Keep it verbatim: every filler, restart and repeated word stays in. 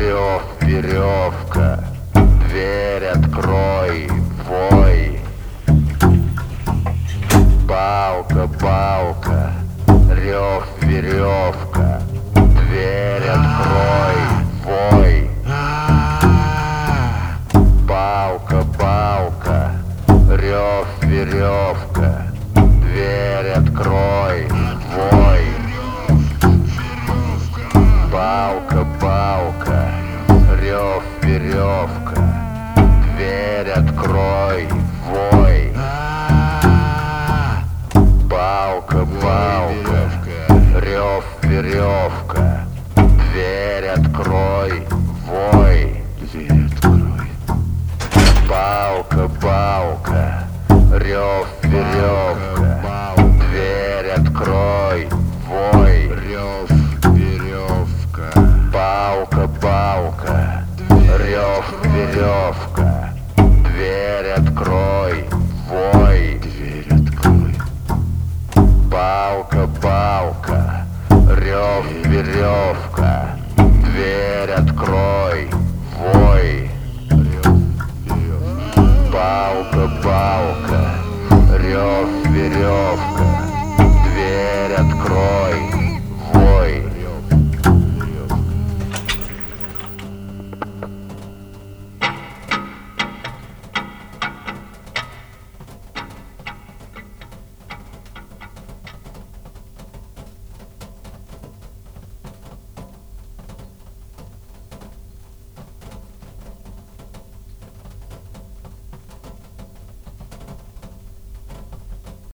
рев, веревка, дверь открой, вой. Палка, палка, рев, веревка, дверь открой, вой. Палка, палка, рев, веревка, дверь открой, вой. Палка, палка, рев, веревка, дверь открой, вой. Палка, палка, рев, веревка, дверь открой, вой. Дверь открой. Палка, палка, рев, веревка, дверь открой, вой. Рев, веревка. Палка, палка, рев, веревка, дверь открой, вой. Дверь открой. Палка, палка, рев, веревка, дверь открой.